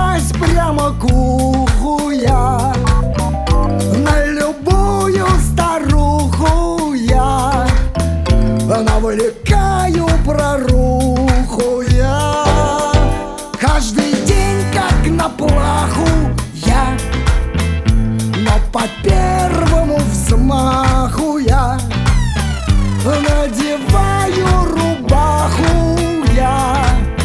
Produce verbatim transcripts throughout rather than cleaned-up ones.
напасть прямо к уху я, на любую старуху я навлекаю проруху я. Каждый день как на плаху я, но по первому взмаху я надеваю рубаху я,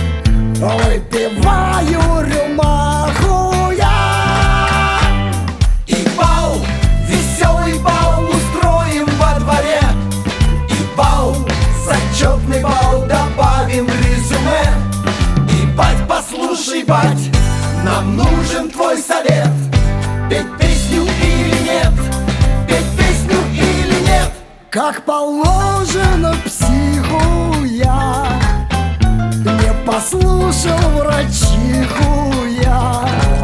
выпиваю рюмаху я. И бал, веселый бал устроим во дворе, и бал, зачетный бал добавим в резюме. И бать, послушай, бать, нам нужен твой совет. Петь песню или нет, петь песню или нет. Как положено психу я, не послушал врачиху я,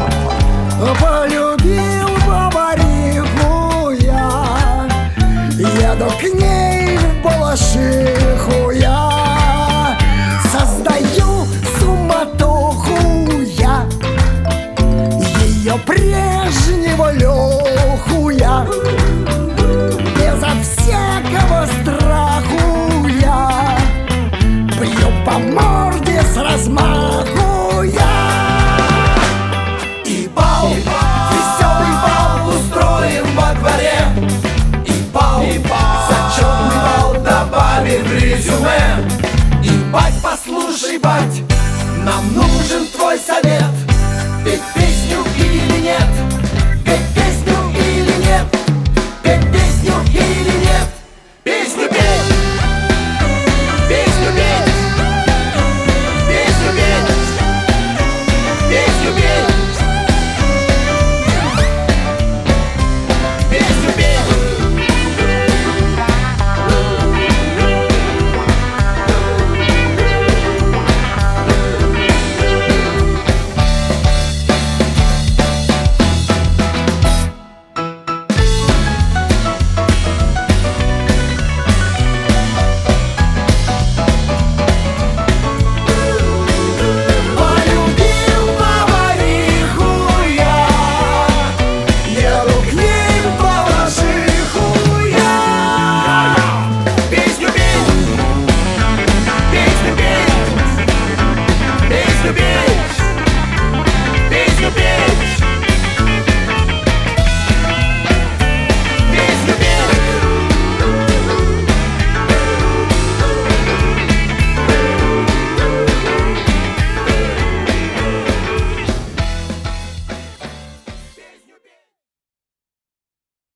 полюбил повариху я, еду к ней в Балашиху я, создаю суматоху я, ее прежнего Леху я, безо всякого страху я бью по морде с размаху я. И бал, веселый бал устроим во дворе, и бал, зачетный бал добавим в резюме. И бать, послушай, бать, нам нужен твой совет. Петь песню или нет, петь песню или нет, петь песню или нет. Песню петь, песню петь, песню петь, песню петь.